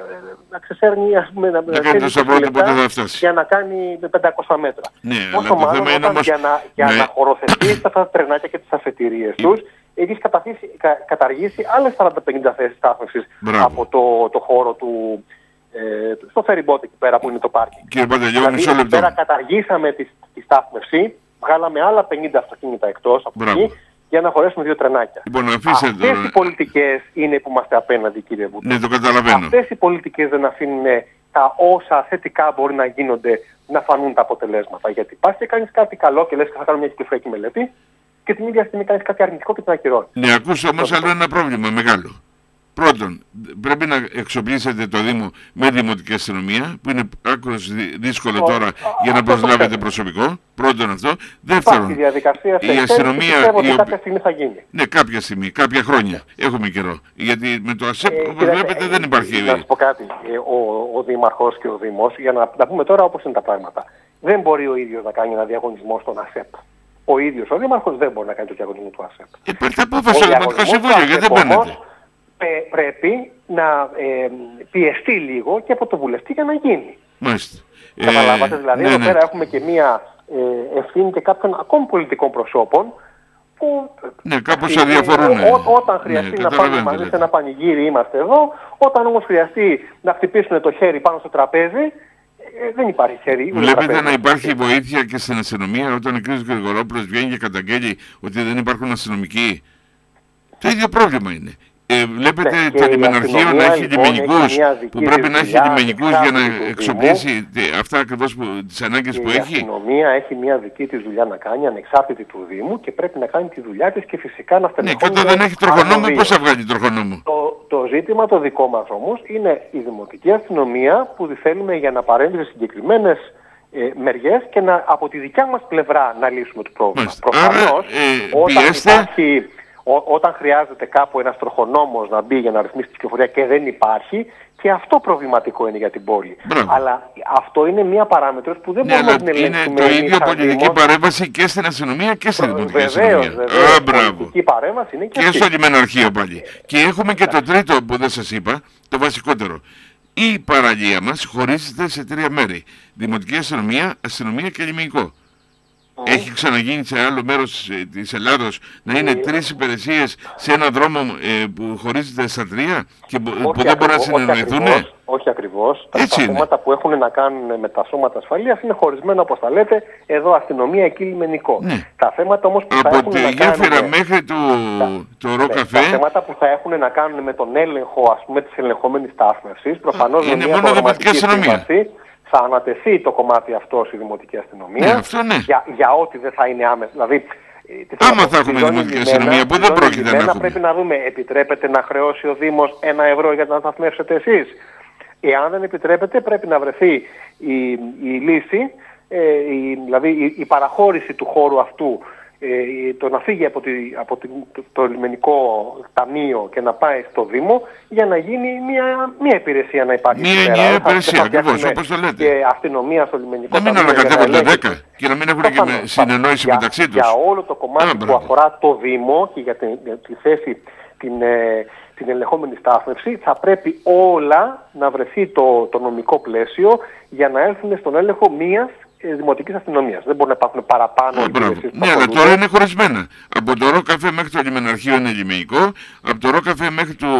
να ξεσέρνει, ας πούμε, να, να κάνει το σταυρό ποτέ θα φτάσει. Για να κάνει με πεντακόσια μέτρα. Ναι, όσο μάλλον όταν όμως... για να, για ναι. να χωροθετήσει αυτά τα τρενάκια και τις αφετηρίες τους, έχεις κα, καταργήσει άλλες σαράντα με πενήντα θέσεις στάθμευσης από το, το χώρο του, ε, στο φεριμπότ εκεί πέρα που είναι το πάρκινγκ. Κύριε Παντελιό, δηλαδή, μισό λεπτό. Πέρα καταργήσαμε τη, τη στάθμευση, βγάλαμε άλλα πενήντα αυτοκίνητα εκτός από εκεί, για να χωρέσουμε δύο τρενάκια. Λοιπόν, αυτές το... οι πολιτικές είναι που είμαστε απέναντι, κύριε Βούτο. Ναι, το καταλαβαίνω. Αυτές οι πολιτικές δεν αφήνουν τα όσα θετικά μπορεί να γίνονται να φανούν τα αποτελέσματα. Γιατί πας και κάνεις κάτι καλό και λες και θα κάνω μια κυκλοφοριακή μελέτη και την ίδια στιγμή κάνεις κάτι αρνητικό και την ακυρώνεις. Ναι, ακούς όμως άλλο ένα πρόβλημα μεγάλο. Πρώτον, πρέπει να εξοπλίσετε το Δήμο με δημοτική αστυνομία, που είναι άκρως δύσκολο τώρα για να προσλάβετε προσωπικό. Πρώτον αυτό. Δεύτερον, η, διαδικασία η αστυνομία... Η οποία... η... κάποια στιγμή θα γίνει. Ναι, κάποια στιγμή, κάποια χρόνια. Έχουμε καιρό. Γιατί με το ΑΣΕΠ, ε, όπως βλέπετε, ε, δεν υπάρχει... Να σας πω κάτι. Ο, ο Δήμαρχος και ο Δήμος, για να τα πούμε τώρα όπως είναι τα πράγματα, δεν μπορεί ο ίδιος να κάνει ένα διαγωνισμό στον ΑΣΕΠ. Ο ίδιος ο Δήμαρχος δεν μπορεί να κάνει το διαγωνισμό του ΑΣΕΠ. Υπάρχει απόφαση στο Δημοτικό Συμβούλιο, γιατί δεν παίρνετε. Πρέπει να ε, πιεστεί λίγο και από το βουλευτή για να γίνει. Μάλιστα. Καταλάβατε, δηλαδή, ναι, εδώ ναι. πέρα έχουμε και μία ε, ευθύνη και κάποιων ακόμη πολιτικών προσώπων που ναι, κάπως αδιαφορούν. Ε, ό, όταν χρειαστεί ναι, να πάμε μαζί σε ένα πανηγύρι είμαστε εδώ, όταν όμως χρειαστεί να χτυπήσουν το χέρι πάνω στο τραπέζι, ε, δεν υπάρχει χέρι. Βλέπετε να υπάρχει βοήθεια και στην αστυνομία όταν ο κ. Γρηγορόπουλος βγαίνει και καταγγέλει ότι δεν υπάρχουν αστυνομικοί. Το ίδιο πρόβλημα είναι. Ε, βλέπετε ναι, το λιμεναρχείο να έχει λοιπόν, λιμενικούς που πρέπει να έχει λιμενικούς για να εξοπλίσει αυτά ακριβώς που, τις ανάγκες που η έχει. Η αστυνομία έχει μια δική της δουλειά να κάνει ανεξάρτητη του Δήμου και πρέπει να κάνει τη δουλειά της και φυσικά να στελεχώνει. Ναι, και όταν δεν έχει τροχονόμο, πώς θα βγάλει τροχονόμο. Το, το ζήτημα το δικό μας όμως είναι η δημοτική αστυνομία που θέλουμε για να παρέμβει σε συγκεκριμένες ε, μεριές και να, από τη δικιά μας πλευρά να λύσουμε το πρόβλημα. Προφανώς, ε, όταν υπάρχει... Ό, όταν χρειάζεται κάπου ένας τροχονόμος να μπει για να ρυθμίσει τη κυκλοφορία και δεν υπάρχει, και αυτό προβληματικό είναι για την πόλη. Μπράβο. Αλλά αυτό είναι μία παράμετρος που δεν ναι, μπορούμε να την ελέγξουμε. Είναι το ίδιο πολιτική παρέμβαση και στην αστυνομία και στην δημοτική αστυνομία. Βεβαίως, πολιτική παρέμβαση είναι και, και στο λιμεναρχείο πάλι. Και έχουμε και το τρίτο που δεν σας είπα, το βασικότερο. Η παραλία μας χωρίζεται σε τρία μέρη. Δημοτική αστυνομία, αστυνομία και λιμενικό. Mm. Έχει ξαναγίνει σε άλλο μέρος της Ελλάδος να είναι mm. τρεις υπηρεσίες σε ένα δρόμο ε, που χωρίζεται στα τρία και που, που δεν μπορεί να συνεννοηθούν? Όχι ακριβώς. Τα σταθώματα που έχουν να κάνουν με τα σώματα ασφαλείας είναι χωρισμένα, όπως τα λέτε, εδώ αστυνομία, εκεί λιμενικό. Ναι. Τα θέματα όμως που από θα έχουν τη να γέφυρα κάνουν... μέχρι το, το ρο καφέ... Τα θέματα που θα έχουν να κάνουν με τον έλεγχο, ας πούμε, της ελεγχόμενης στάθμευσης, προφανώς είναι μόνο δημοτική αστυνομία. Θα ανατεθεί το κομμάτι αυτό στη δημοτική αστυνομία. Ναι, αυτό ναι. Για, για ό,τι δεν θα είναι άμεσα. Δηλαδή, άμα θα έχουμε δημοτική αστυνομία που δεν πρόκειται να έχουμε. Πρέπει να δούμε, επιτρέπεται να χρεώσει ο Δήμος ένα ευρώ για να σταθμεύσετε εσείς? Εάν δεν επιτρέπεται, πρέπει να βρεθεί η, η λύση, ε, η, δηλαδή η, η παραχώρηση του χώρου αυτού, ε, το να φύγει από, τη, από τη, το, το λιμενικό ταμείο και να πάει στο Δήμο για να γίνει μια, μια υπηρεσία να υπάρχει. Μια ενιαία υπηρεσία, ακριβώς, όπως το λέτε. Και αστυνομία στο λιμενικό ταμείο. Να μην ανακατεύονται δέκα και να μην έχουν και με συνεννόηση για, μεταξύ τους. Για όλο το κομμάτι Α, που αφορά το Δήμο και για τη, για τη θέση την... Ε, την ελεγχόμενη στάθμευση, θα πρέπει όλα να βρεθεί το, το νομικό πλαίσιο για να έρθουν στον έλεγχο μιας ε, δημοτικής αστυνομίας. Δεν μπορεί να υπάρχουν παραπάνω υπηρεσίες. Ναι, αλλά τώρα είναι χωρισμένα. Από το ρο καφέ μέχρι το λιμεναρχείο είναι λιμενικό, από το ρο καφέ μέχρι το,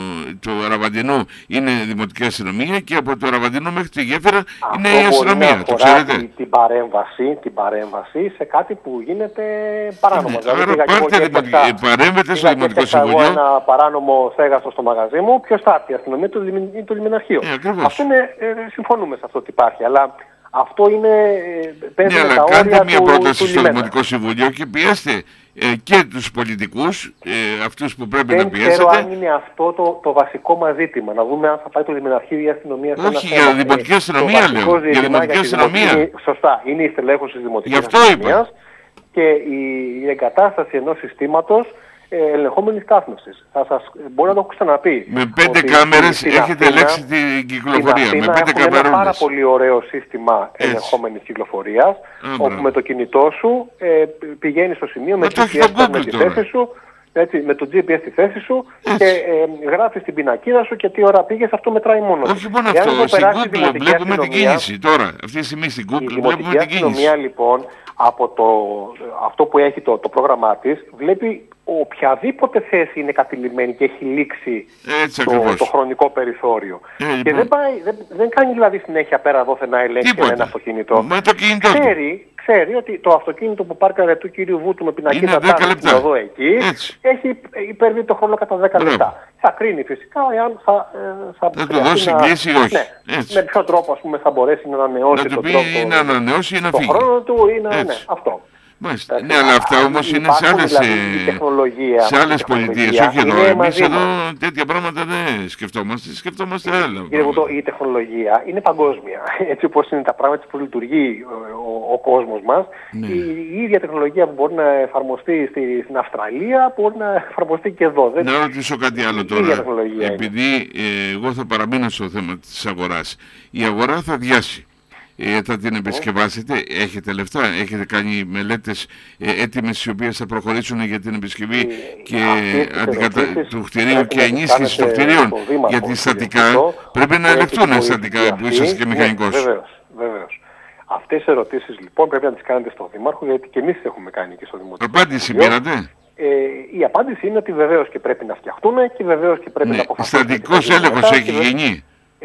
το Ραβαντινού είναι δημοτική αστυνομία και από το Ραβαντινού μέχρι τη γέφυρα αυτό είναι η αστυνομία. Το ξέρετε. Την, την, παρέμβαση, την παρέμβαση σε κάτι που γίνεται παράνομο. Ναι, δηλαδή, άρα πάρτε δημοτική, παρέμβετε στο Δημοτικό Συμβούλιο. Εγώ ένα παράνομο στέγαστο στο μαγαζί μου, ποιος θα έρθει, η αστυνομία ή το λιμεναρχείο? Ε, αυτό είναι, ε, συμφωνούμε σε αυτό ότι υπάρχει. Αλλά αυτό είναι. Ναι, αλλά τα κάντε μια του, πρόταση του στο Δημοτικό Συμβούλιο και πιέστε ε, και τους πολιτικούς, ε, αυτούς που πρέπει δεν να πιέσετε. Δεν ξέρω αν είναι αυτό το, το βασικό μας ζήτημα. Να δούμε αν θα πάει το λιμεναρχείο ή η αστυνομία. Όχι, για θέμα. Δημοτική αστυνομία λέω. Για δημοτική αστυνομία. Είναι, σωστά, είναι η στελέχωση της δημοτικής αστυνομίας και η, η εγκατάσταση ενός συστήματος ελεγχόμενης στάθμευσης. Θα σας, μπορεί να το έχω ξαναπεί. Με πέντε κάμερες έχετε ελέγξει την κυκλοφορία. Στην με πέντε έχουμε ένα πάρα πολύ ωραίο σύστημα ελεγχόμενης κυκλοφορίας, όπου με το κινητό σου ε, πηγαίνεις στο σημείο με, το με τη θέση σου, έτσι, με το τζι πι ες στη θέση σου έτσι. Και ε, γράφεις την πινακίδα σου και τι ώρα πήγες, αυτό μετράει μόνο. Όχι μόνο αυτό, στην Google βλέπουμε την κίνηση τώρα. Αυτή τη στιγμή στην Google βλέπουμε την κίνηση. Η αστυνομία λοιπόν, από το, αυτό που έχει το, το πρόγραμμά της, βλέπει οποιαδήποτε θέση είναι κατηλημμένη και έχει λήξει το, το χρονικό περιθώριο. Ε, λοιπόν. Και δεν, πάει, δεν, δεν κάνει δηλαδή συνέχεια πέρα δόθε να ελέγξει ένα αυτοκίνητο. Με το κινητό ξέρει, ξέρει ότι το αυτοκίνητο που πάρκαρε του κυρίου Βούτου με πινακίδα τάξη εδώ εκεί έτσι. Έχει υπερβεί το χρόνο κατά δέκα λεπτά. Θα κρίνει φυσικά εάν θα, ε, θα, θα το δώσει εγγύηση ή όχι. Ναι, με ποιο τρόπο ας πούμε, θα μπορέσει να ανανεώσει να το, πει, τρόπο, να ανανεώσει ή να το φύγει. χρόνο του ή να, ναι, αυτό. Μάλιστα. Ναι, αλλά αυτά όμως είναι σε άλλες, δηλαδή, σε άλλες πολιτείες, όχι εδώ. Εμείς εδώ τέτοια πράγματα δεν σκεφτόμαστε, σκεφτόμαστε άλλα. Κύριε Βουτό, η τεχνολογία είναι παγκόσμια. Έτσι όπως είναι τα πράγματα, που λειτουργεί ο, ο κόσμος μας, ναι. η, η ίδια τεχνολογία που μπορεί να εφαρμοστεί στη, στην Αυστραλία μπορεί να εφαρμοστεί και εδώ. Να ρωτήσω κάτι άλλο τώρα. Επειδή ε, εγώ θα παραμείνω στο θέμα της αγοράς. Η αγορά θα διάσει. Ε, θα την επισκευάσετε, έχετε λεφτά, έχετε κάνει μελέτες ε, έτοιμες οι οποίες θα προχωρήσουν για την επισκευή ε, και αντικατα... του κτηρίου και ενίσχυση των κτηρίων. Γιατί στατικά πρέπει να ελεγχθούν στατικά που είσαστε και μηχανικός. Ναι, βεβαίως, βεβαίως. Αυτές τις ερωτήσεις λοιπόν πρέπει να τις κάνετε στον Δήμαρχο, γιατί και εμείς έχουμε κάνει και στο Δημοτικό. Απάντηση πήρατε? Ε, η απάντηση είναι ότι βεβαίως και πρέπει να φτιαχτούν και βεβαίως και πρέπει ναι, να αποφασίσουν. Στατικός έλεγχος έχει γίνει. Ε,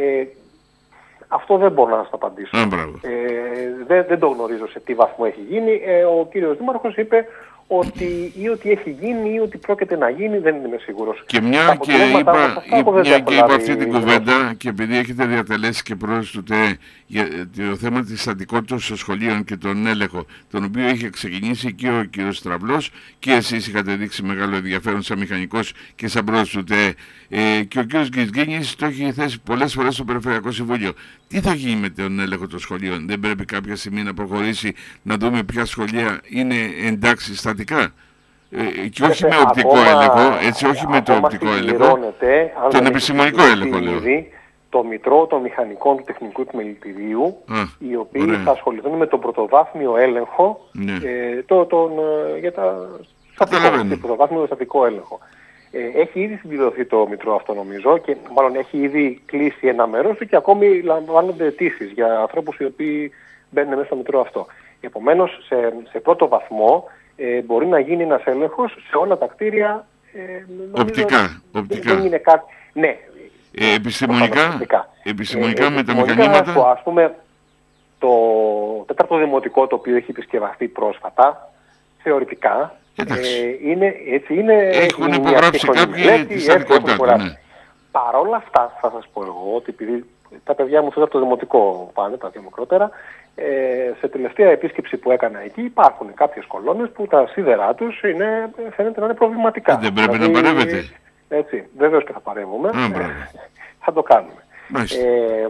Αυτό δεν μπορώ να σας το απαντήσω. Ε, δεν, δεν το γνωρίζω σε τι βαθμό έχει γίνει. Ε, ο κύριος Δήμαρχος είπε ότι ή ότι έχει γίνει ή ότι πρόκειται να γίνει, δεν είμαι σίγουρος. Και μια και είπα, μια και είπα αυτή την κουβέντα και επειδή έχετε διατελέσει και πρόεδρος του ΤΕ για το θέμα της στατικότητας των σχολείων και τον έλεγχο, τον οποίο είχε ξεκινήσει και ο κύριος Στραβλός και εσείς είχατε δείξει μεγάλο ενδιαφέρον σαν μηχανικός και σαν πρόεδρος του ΤΕ ε, και ο κύριος Γκυσγκίνης το έχει θέσει πολλές φορές στο Περιφερειακό Συμβούλιο. Τι θα γίνει με τον έλεγχο των σχολείων? Δεν πρέπει κάποια στιγμή να προχωρήσει να δούμε ποια σχολεία είναι εντάξει στατικά ε, και όχι με οπτικό ακόμα, έλεγχο, έτσι όχι με το οπτικό έλεγχο, τον επιστημονικό έλεγχο λέω. Το Μητρό των Μηχανικών του Τεχνικού Επιμελητηρίου, οι οποίοι ωραία. Θα ασχοληθούν με τον πρωτοβάθμιο έλεγχο ναι. ε, το, τον, για τα στατικό, πρωτοβάθμιο στατικό έλεγχο. Ε, έχει ήδη συμπληρωθεί το Μητρό αυτό νομίζω και μάλλον έχει ήδη κλείσει ένα μέρος του και ακόμη λαμβάνονται αιτήσεις για ανθρώπους οι οποίοι μπαίνουν μέσα στο Μητρό αυτό. Επομένως, σε, σε πρώτο βαθμό ε, μπορεί να γίνει ένας έλεγχος σε όλα τα κτίρια. Ε, οπτικά. οπτικά. Δεν είναι κάτι... Ναι. Ε, επιστημονικά, επιστημονικά, επιστημονικά ε, με τα μηχανήματα. Το, ας πούμε, το τέταρτο δημοτικό, το οποίο έχει επισκευαστεί πρόσφατα, θεωρητικά, ε, είναι, έτσι είναι... Έχουν υπογράψει κάποιοι τη στατικότητα. Ναι. Παρ' όλα αυτά, θα σας πω εγώ, ότι επειδή τα παιδιά μου από το δημοτικό πάνε, τα δύο μικρότερα, ε, σε τελευταία επίσκεψη που έκανα εκεί υπάρχουν κάποιες κολόνες που τα σίδερά τους είναι, φαίνεται να είναι προβληματικά. Δεν πρέπει δηλαδή, να παρεύετε. Έτσι, βεβαίως και θα παρεύουμε. Ε, θα το κάνουμε. Ε,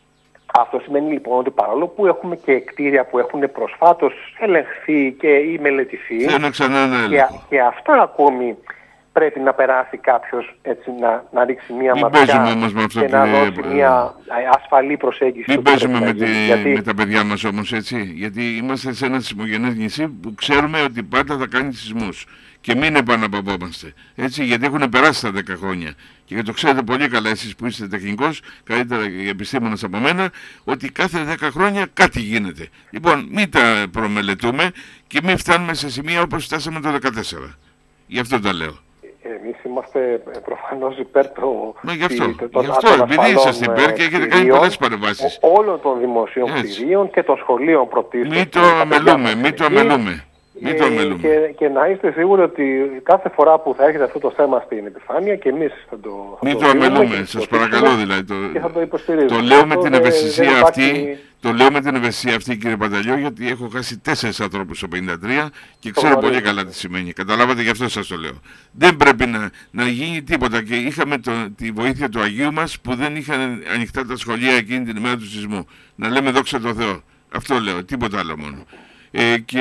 αυτό σημαίνει λοιπόν ότι παρόλο που έχουμε και κτίρια που έχουν προσφάτως ελεγχθεί και ή μελετηθεί, και, και αυτά ακόμη πρέπει να περάσει κάποιος έτσι, να, να ρίξει μια Μην ματιά όμως με αυτό, και να κύριε... δώσει μια ασφαλή προσέγγιση. Μην παίζουμε με, τη... γιατί... με τα παιδιά μας όμως, έτσι. Γιατί είμαστε σε ένα σεισμογενές νησί που ξέρουμε ότι πάντα θα κάνει σεισμούς. Και μην επαναπαυόμαστε. Έτσι, γιατί έχουν περάσει τα δέκα χρόνια. Και το ξέρετε πολύ καλά εσείς που είστε τεχνικός, καλύτερα επιστήμονας από μένα, ότι κάθε δέκα χρόνια κάτι γίνεται. Λοιπόν, μην τα προμελετούμε και μην φτάνουμε σε σημεία όπως φτάσαμε το δεκατέσσερα. Γι' αυτό τα λέω. Εμείς είμαστε προφανώς υπέρ το... Μα γι' αυτό, το, γι' αυτό επειδή είσαστε υπέρ και έχετε κάνει πολλές παρεμβάσεις. Όλων των δημοσίων κτηρίων και των σχολείων πρωτίστως. Μην το αμελούμε, μην το αμελούμε. Μην το αμελούμε. Και, και να είστε σίγουροι ότι κάθε φορά που θα έχετε αυτό το θέμα στην επιφάνεια και εμείς θα το... Μην το αμελούμε, σας παρακαλώ δηλαδή. Το, και θα το υποστηρίζουμε. Το λέω με την ευαισθησία αυτή, το λέω με την ευαισθησία αυτή, κύριε Πανταλιώ, γιατί έχω χάσει τέσσερις ανθρώπους στο πενήντα τρία και ξέρω πολύ καλά τι σημαίνει. Καταλάβατε, γι' αυτό σας το λέω. Δεν πρέπει να, να γίνει τίποτα και είχαμε το, τη βοήθεια του Αγίου μας που δεν είχαν ανοιχτά τα σχολεία εκείνη την ημέρα του σεισμού. Να λέμε δόξα τω Θεώ. Αυτό λέω, τίποτα άλλο μόνο. Ε, και...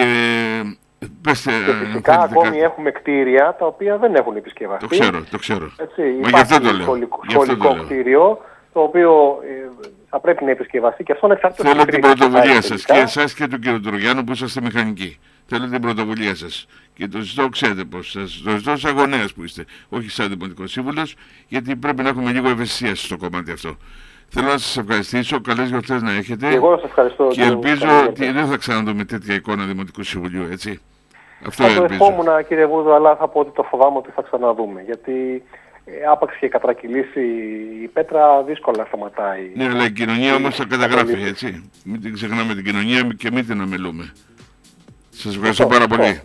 Πέστε, και φυσικά ακόμη κάτι. Έχουμε κτίρια τα οποία δεν έχουν επισκευαστεί. Το ξέρω, το ξέρω. Έτσι, Μα γι' αυτό το λέω. Σχολικό, σχολικό το κτίριο το οποίο ε, θα πρέπει να επισκευαστεί και αυτό είναι εξάρτητο. Θέλω την πρωτοβουλία σας και εσάς και του κ. Τουργιάννου που είσαστε μηχανικοί. Θέλω την πρωτοβουλία σας. Και το ζητώ, ξέρετε πώς. Σας το ζητώ σαν γονέας που είστε. Όχι σαν δημοτικός σύμβουλος, γιατί πρέπει να έχουμε λίγο ευαισθησία στο κομμάτι αυτό. Θέλω να σας ευχαριστήσω, καλές γιορτές να έχετε. Και εγώ σας ευχαριστώ. Και ελπίζω ότι δεν θα ξαναδούμε τέτοια εικόνα Δημοτικού Συμβουλίου, έτσι. Αυτό θα ελπίζω. Το ευχόμουν, κύριε Βούδο, αλλά θα πω ότι το φοβάμαι ότι θα ξαναδούμε. Γιατί ε, άπαξ και κατρακυλήσει η πέτρα, δύσκολα σταματάει. Ναι, αλλά η κοινωνία όμως θα καταγράφει, έτσι. Μην την ξεχνάμε την κοινωνία και μην την αμελούμε. Σας ευχαριστώ πάρα πολύ.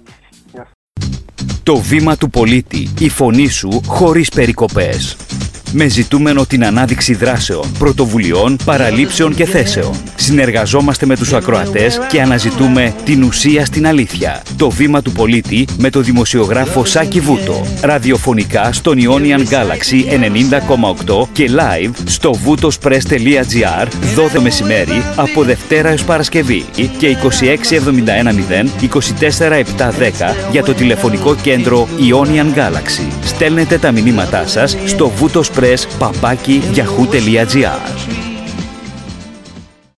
Το βήμα του πολίτη, η φωνή σου χωρίς περικοπές. Με ζητούμενο την ανάδειξη δράσεων, πρωτοβουλειών, παραλήψεων και θέσεων. Συνεργαζόμαστε με τους ακροατές και αναζητούμε την ουσία στην αλήθεια. Το βήμα του πολίτη με το δημοσιογράφο Σάκη Βούτο. Ραδιοφωνικά στον Ionian Galaxy ενενήντα κόμμα οκτώ και live στο βουτοσπρες τελεία τζι άρ δώδεκα μεσημέρι από Δευτέρα έως Παρασκευή και είκοσι έξι εβδομήντα ένα μηδέν είκοσι τέσσερα επτακόσια δέκα για το τηλεφωνικό κέντρο Ionian Galaxy. Στέλνετε τα μηνύματά σας στο βουτοσπρες παπάκι γιαχού τελεία τζι άρ.